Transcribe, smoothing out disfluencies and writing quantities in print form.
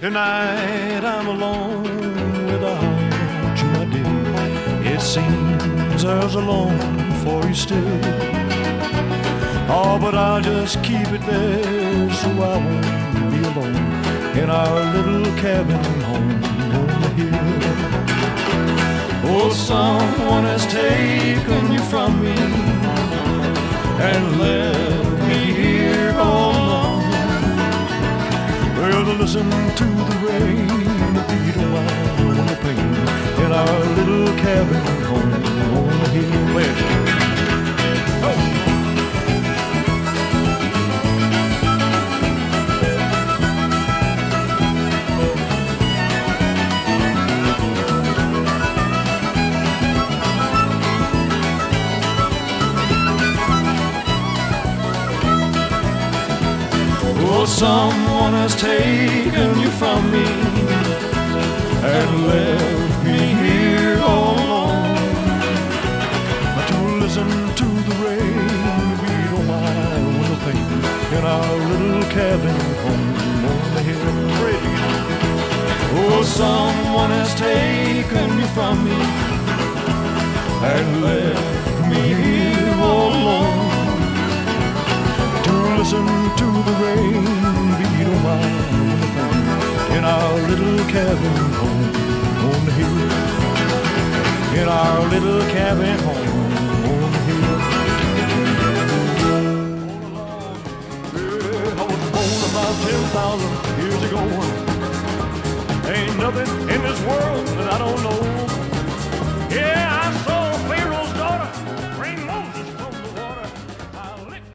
Tonight I'm alone without you, my dear. It seems there's a longing for you still. Oh, but I'll just keep it there so I won't be alone in our little cabin home on the hill. Oh, someone has taken you from me and left me here all alone. Well, listen to the rain, the beat of my pain in our little cabin home on the hill. Oh, someone has taken you from me and left me here all alone. To listen to the rain beat on my window pane in our little cabin home on the hill. Oh, someone has taken you from me and left me here all alone. Listen to the rain beat on my window pane in our little cabin home on the hill. In our little cabin home on the hill. Yeah, I was born about 10,000 years ago. Ain't nothing in this world that I don't know. Yeah.